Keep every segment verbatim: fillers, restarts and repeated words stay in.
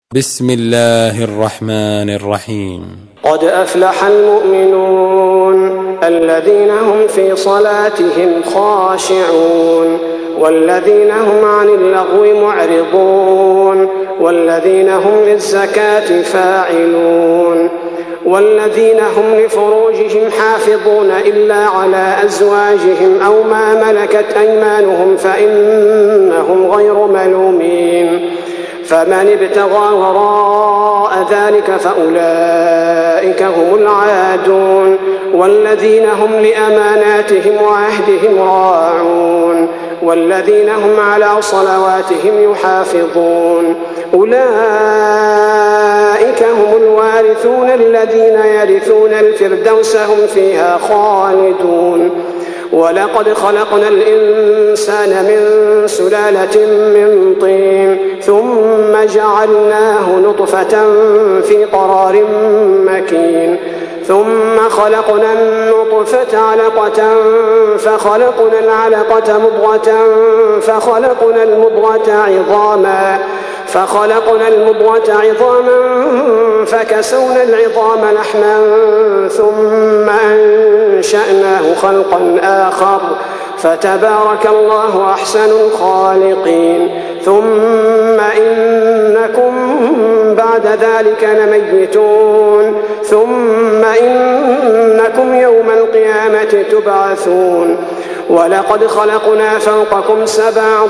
بسم الله الرحمن الرحيم. قد أفلح المؤمنون الذين هم في صلاتهم خاشعون والذين هم عن اللغو معرضون والذين هم للزكاة فاعلون والذين هم لفروجهم حافظون إلا على أزواجهم أو ما ملكت أيمانهم فإنهم غير ملومين. فمن ابتغى وراء ذلك فأولئك هم العادون والذين هم لأماناتهم وعهدهم راعون والذين هم على صلواتهم يحافظون. أولئك هم الوارثون الذين يرثون الفردوس هم فيها خالدون. ولقد خلقنا الإنسان من سلالة من طين ثم جعلناه نطفة في قرار مكين ثم خلقنا النطفة علقة فخلقنا العلقة مضغة فخلقنا المضغة عظاما فخلقنا المضغة عظاما فكسونا العظام لحما ثم أنشأناه خلقا آخر فتبارك الله أحسن الخالقين. ثم إنكم بعد ذلك لميتون ثم إنكم يوم القيامة تبعثون. ولقد خلقنا فوقكم سبع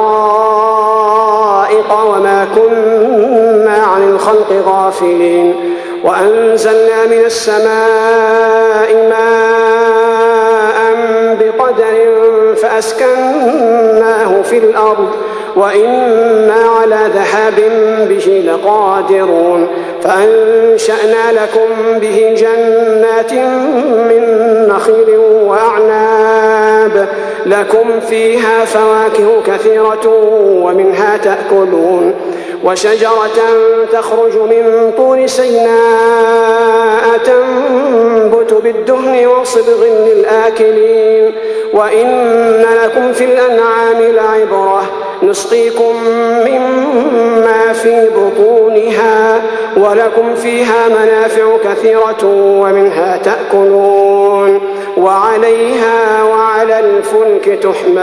طرائق وما كنا عن الخلق غافلين وأنزلنا من السماء ماء بقدر فأسكناه في الأرض وإنا على ذهاب به لقادرون. فأنشأنا لكم به جنات من نخيل وأعناب لكم فيها فواكه كثيرة ومنها تأكلون وشجرة تخرج من طور سيناء تنبت بالدهن وصبغ للآكلين. وإن لكم في الأنعام لعبرة نسقيكم مما في بطونها ولكم فيها منافع كثيرة ومنها تأكلون وعليها وعلى الفلك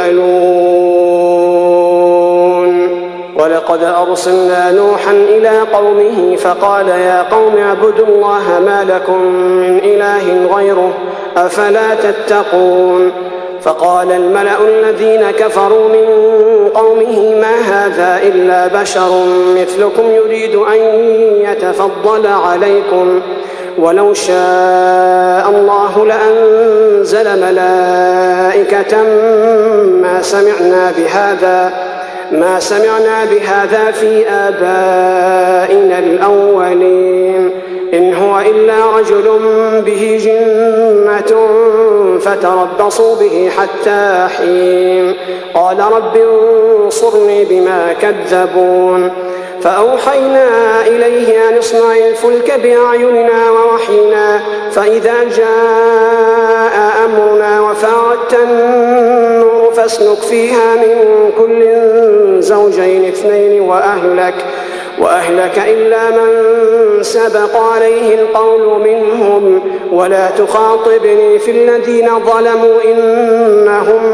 تحملون. ولقد أرسلنا نوحا إلى قومه فقال يا قوم اعبدوا الله ما لكم من إله غيره أفلا تتقون. فقال الملأ الذين كفروا من قومه ما هذا إلا بشر مثلكم يريد أن يتفضل عليكم ولو شاء الله لأنزل ملائكة ما سمعنا بهذا ما سمعنا بهذا في آبائنا الأولين إن هو إلا رجل به جنة فتربصوا به حتى حين. قال رب انصرني بما كذبون. فأوحينا إليه أن اصنع الفلك بأعيننا ووحينا فإذا جاء أمرنا وفاردت النور فاسلك فيها من كل زوجين اثنين وأهلك وأهلك إلا من سبق عليه القول منهم ولا تخاطبني في الذين ظلموا إنهم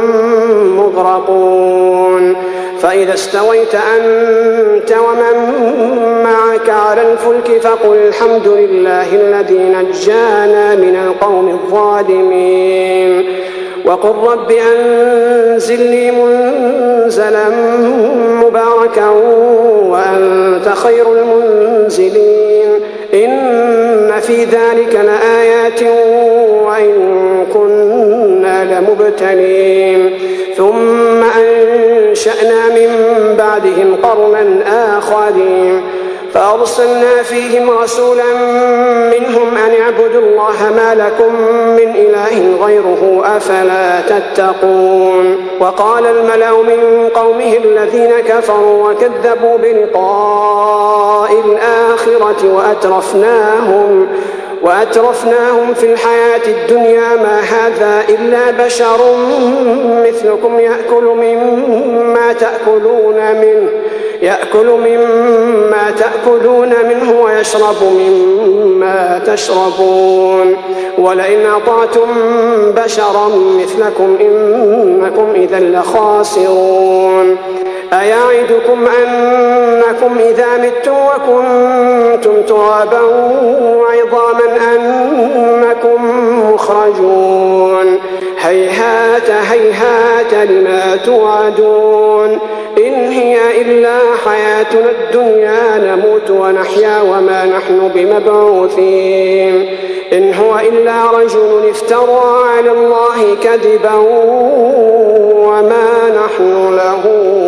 مغرقون. فإذا استويت أنت ومن معك على الفلك فقل الحمد لله الذي نجانا من القوم الظالمين وقل رب أنزلني منزلا مباركا وأنت خير المنزلين. إن في ذلك لآيات وإن كنا لمبتلين. ثم أنشأنا من بعدهم قرنا آخرين فأرسلنا فيهم رسولا منهم أن اعبدوا الله ما لكم من إله غيره أفلا تتقون. وقال الملأ من قومه الذين كفروا وكذبوا بلقاء الآخرة وأترفناهم وأترفناهم في الحياة الدنيا ما هذا إلا بشر مثلكم يأكل مما تأكلون منه يأكل مما تأكلون منه ويشرب مما تشربون ولئن أطعتم بشرا مثلكم إنكم إذا لخاسرون أيعدكم أنكم إذا متم وكنتم ترابا وعظاما أنكم مخرجون هيهات هيهات لما توعدون إن هي إلا حياتنا الدنيا نموت ونحيا وما نحن بمبعوثين إن هو إلا رجل افترى على الله كذبا وما نحن له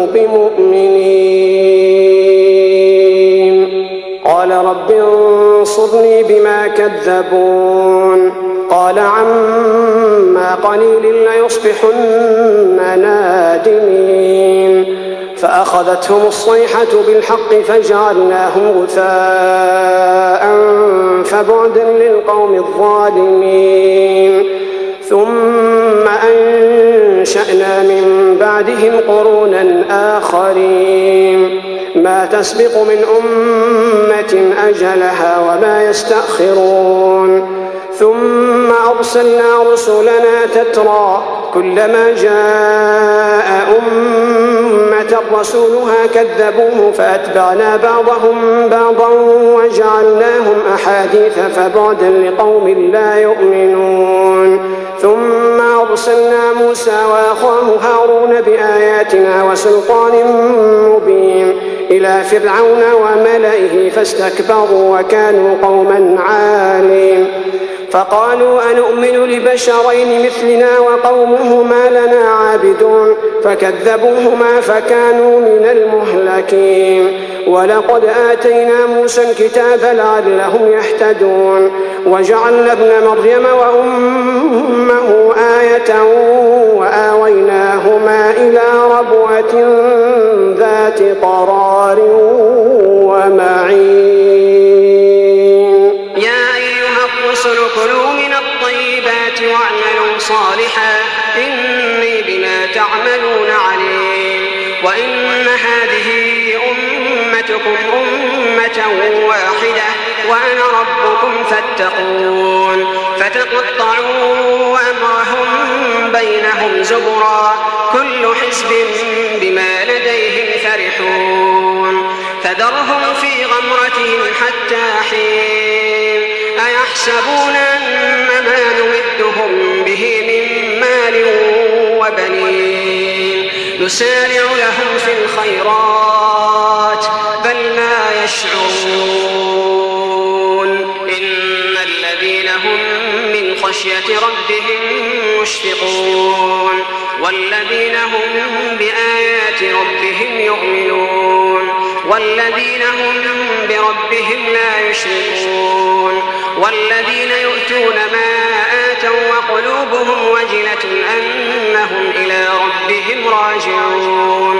بمؤمنين قال رب انصرني بما كذبون قال عما قليل ليصبحن نادمين فأخذتهم الصيحة بالحق فجعلناهم غثاء فبعدا للقوم الظالمين ثم أنشأنا من بعدهم قرونا آخرين ما تسبق من أمة أجلها وما يستأخرون ثم أرسلنا رسلنا تترى كلما جاء أمة رسولها كذبوه فأتبعنا بعضهم بعضا وجعلناهم أحاديث فبعدا لقوم لا يؤمنون ثم أرسلنا موسى وأخاه هارون بآياتنا وسلطان مبين إلى فرعون وملئه فاستكبروا وكانوا قوما عالين فقالوا أنؤمن لبشرين مثلنا وقومهما لنا عابدون فكذبوهما فكانوا من المهلكين ولقد آتينا موسى الكتاب لعلهم يهتدون وجعلنا ابن مريم وأمه آية وآويناهما إلى ربوة ذات قرار ومعين يا أيها الرسل كلوا من الطيبات واعملوا صالحا إني بما تعملون عليم وإن هذه أمتكم أمة واحدة وأنا ربكم فاتقون فتقطعوا أمرهم بينهم زبرا كل حزب بما لديهم فرحون فذرهم في غمرتهم حتى حين أيحسبون أن ما نمدهم به من مال وبنين نسارع لهم في الخيرات بل لا يشعرون إن الذين هم من خشية ربهم مشفقون والذين هم بآيات ربهم يؤمنون والذين هم بربهم لا يشركون والذين يؤتون ما آتوا وقلوبهم وجلة أنهم إلى ربهم راجعون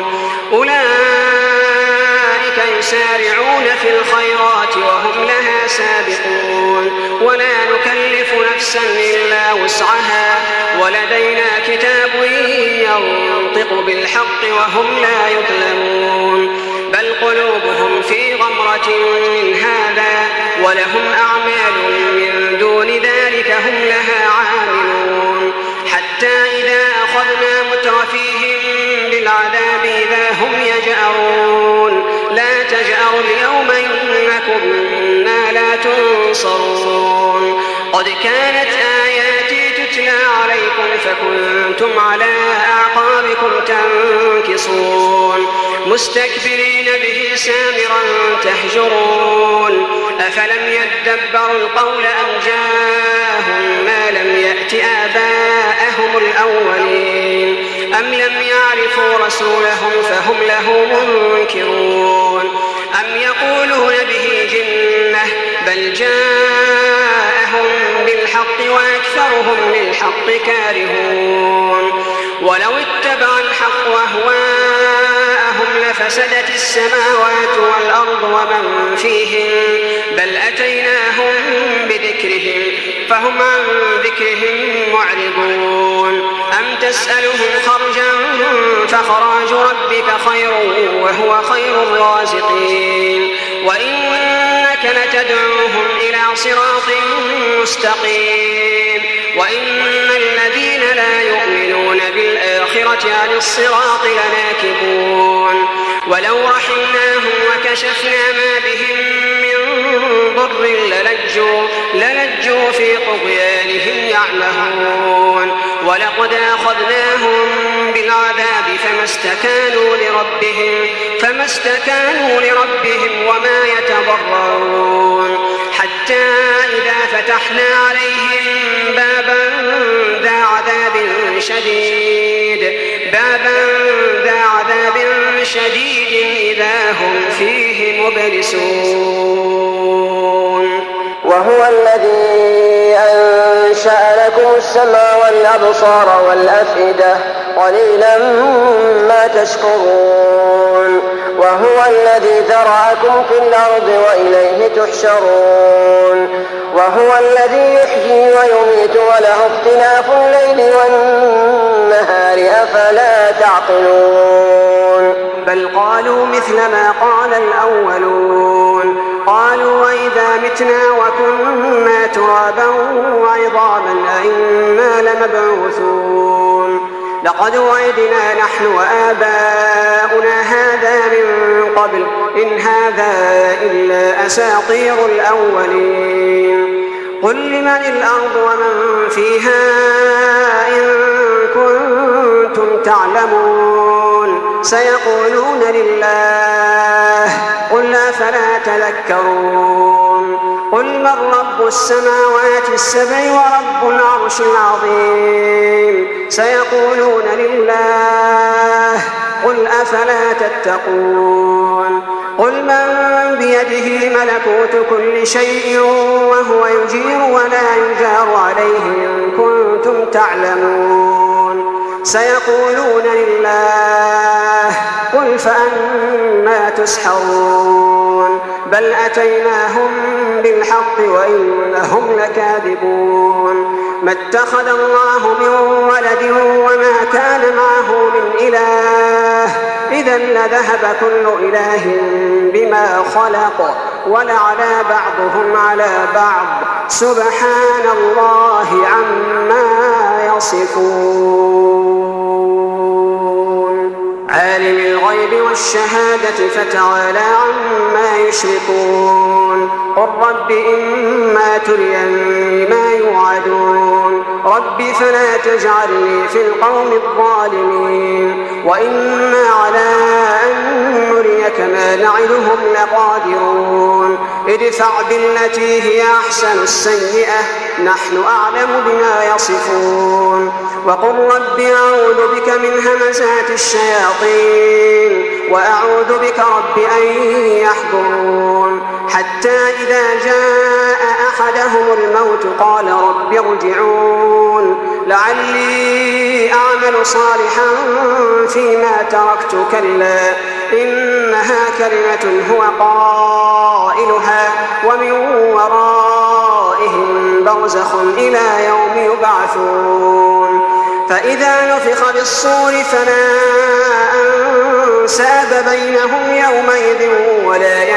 أولئك يسارعون في الخيرات وهم لها سابقون ولا نكلف نفسا إلا وسعها ولدينا كتاب ينطق بالحق وهم لا يظلمون بل قلوبهم في غمرة من هذا ولهم أعمال من دون ذلك هم لها عاملون حتى إذا أخذنا مترفيهم بالعذاب إذا هم يجأرون لا تجأروا اليوم إنكم منا لا تنصرون قد كانت آياتي تتلى عليكم فكنتم على أعقابكم تنكصون مستكبرين به سامرا تهجرون أفلم يدبروا القول أم جاءهم ما لم يأت آباءهم الأولين أم لم يعرفوا رسولهم فهم له منكرون أم يقولون به جنة بل جاءهم بالحق وأكثرهم للحق كارهون ولو اتبع الحق أهواءهم لفسدت السماوات والأرض ومن فيهن بل أتيناهم بذكرهم فهم عن ذكرهم معرضون. أم تسألهم خرجا فخراج ربك خير وهو خير الرازقين. وإنك لتدعوهم إلى صراط مستقيم. وإن الذين لا يؤمنون بالآخرة عن الصراط لناكبون. ولو رحمناهم وكشفنا ما بهم من ضر للجوا, للجوا في طغيانهم يعمهون. ولقد أخذناهم بالعذاب فما استكانوا لربهم, فما استكانوا لربهم وما يتضرعون. حتى إذا فتحنا عليهم بابا ذا عذاب شديد بابا ذا عذاب شديد إذا هم فيه مبلسون. وهو الذي أنشأ لكم السمع والأبصار والأفئدة قليلا ما تشكرون. وهو الذي ذرأكم في الأرض وإليه تحشرون. وهو الذي يحيي ويميت وله اختلاف الليل والنهار أفلا تعقلون. بل قالوا مثل ما قال الأولون. قالوا وإذا متنا وكنا ترابا وعظاما أئنا لمبعوثون. لقد وعدنا نحن وآباؤنا هذا من قبل إن هذا إلا أساطير الأولين. قل لمن الأرض ومن فيها إن كنتم تعلمون. سيقولون لله قل أفلا تذكرون. قل من رب السماوات السبع ورب العرش العظيم. سيقولون لله قل أفلا تتقون. قل من بيده ملكوت كل شيء وهو يجير ولا يجار عليه إن كنتم تعلمون. سيقولون لله قل فأنى تسحرون. بل أتيناهم بالحق وإنهم لكاذبون. ما اتخذ الله من ولد وما كان معه من إله إذا لذهب كل إله بما خلق ولعلى بعضهم على بعض سبحان الله عما يصفون. عالم الغيب والشهادة فتعالى عما يشركون. قل رب إما تريني ما يوعدون رب فلا تجعلني في القوم الظالمين. وإنا على أن نريك ما نعدهم لقادرون. ادفع بالتي هي أحسن السيئة نحن أعلم بما يصفون. وقل رب أعوذ بك من همزات الشياطين وأعوذ بك رب أن يحضرون. حتى إذا جاء أحدهم الموت قال رب ارجعون لعلي أعمل صالحا فيما تركت كلا إنها كلمة هو قائلها ومن ورائهم برزخ إلى يوم يبعثون. فإذا نفخ بالصور فلا أنساب بينهم يومئذ ولا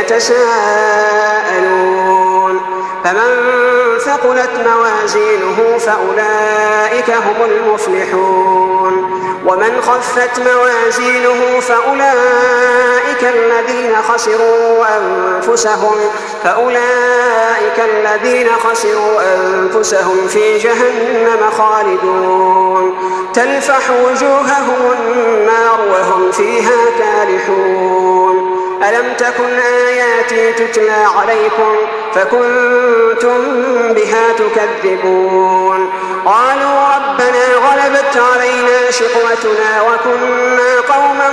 يتساءلون. فمن ثقلت موازينه فأولئك هم المفلحون. ومن خفت موازينه فأولئك الذين خسروا أنفسهم فأولئك الذين خسروا أنفسهم في جهنم خالدون. تلفح وجوههم النار وهم فيها كالحون. ألم تكن آياتي تتلى عليكم فكنتم بها تكذبون. قالوا ربنا غلبت علينا شقوتنا وكنا قوما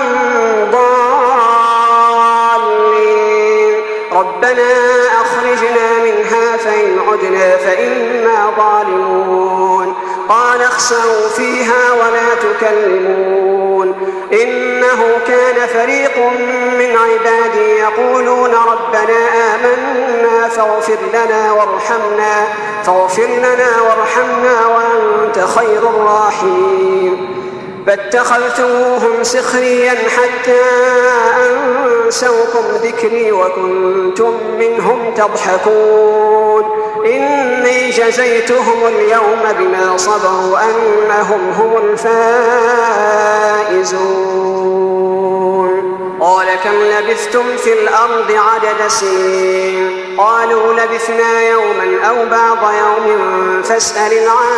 ضالين ربنا أخرجنا منها فإن عدنا فإنا ظالمون. قال اخسئوا فيها ولا تكلمون إنه كان فريق من عبادي يقولون ربنا آمنا فاغفر لنا وارحمنا فاغفر لنا وارحمنا وأنت خير الراحمين. فاتخذتموهم سخريا حتى أنسوكم ذكري وكنتم منهم تضحكون. إني جزيتهم اليوم بما صبروا أنهم هم الفائزون. قال كم لبثتم في الأرض عدد سنين؟ قالوا لبثنا يوما أو بعض يوم فاسأل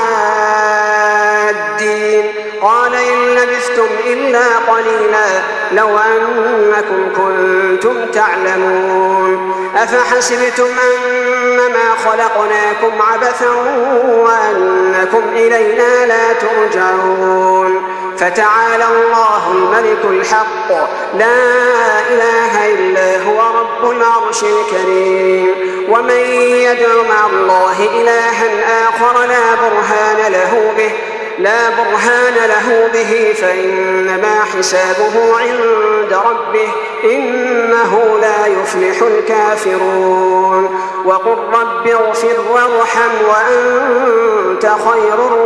العادين. قال إن لبثتم إلا قليلا لو أنكم كنتم تعلمون. أفحسبتم أنما خلقناكم عبثا وأنكم إلينا لا ترجعون. فتعالى الله الملك الحق لا إله إلا هو رب العرش الكريم. ومن يدع مع الله إلها آخر لا برهان له به لا برهان له به فإنما حسابه عند ربه إنه لا يفلح الكافرون. وقل رب اغفر وارحم وأنت خير